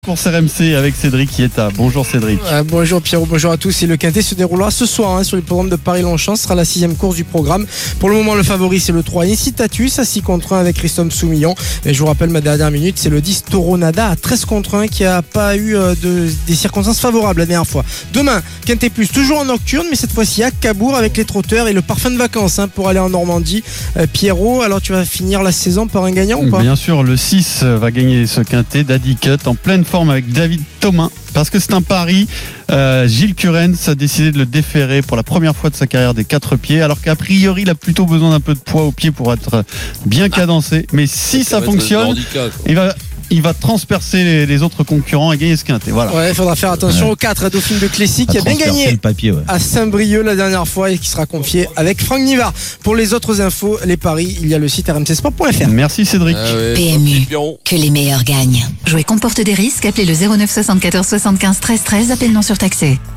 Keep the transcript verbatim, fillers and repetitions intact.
Course R M C avec Cédric qui est à. Bonjour Cédric. Euh, bonjour Pierrot, bonjour à tous. Et le Quintet se déroulera ce soir hein, sur le programme de Paris-Longchamp. Ce sera la sixième course du programme. Pour le moment, le favori c'est le trois Incitatus à six contre un avec Christophe Soumillon. Et je vous rappelle ma dernière minute, c'est le dix Toronada à treize contre un qui n'a pas eu euh, de, des circonstances favorables la dernière fois. Demain, Quintet Plus, toujours en nocturne, mais cette fois-ci à Cabourg avec les trotteurs et le parfum de vacances hein, pour aller en Normandie. Euh, Pierrot, alors tu vas finir la saison par un gagnant ou pas? Bien sûr, le six va gagner ce Quintet. Daddy Cut en pleine forme avec David Thomas. Parce que c'est un pari, euh, Gilles Curens a décidé de le déférer pour la première fois de sa carrière des quatre pieds, alors qu'a priori il a plutôt besoin d'un peu de poids au pied pour être bien cadencé. Mais si ça, ça fonctionne, il va, il va transpercer les, les autres concurrents et gagner ce Quintet. Voilà. Ouais, il faudra faire attention ouais. aux quatre, Dauphine de Clécy qui a bien gagné papier, ouais. à Saint-Brieuc la dernière fois et qui sera confié avec Franck Nivard. Pour les autres infos, les paris, il y a le site r m c sport point f r. Merci Cédric. Ah ouais, P M U, que les meilleurs gagnent. Jouer comporte des risques, appelez le zéro neuf soixante-quatorze soixante-quinze treize treize, appel non surtaxé.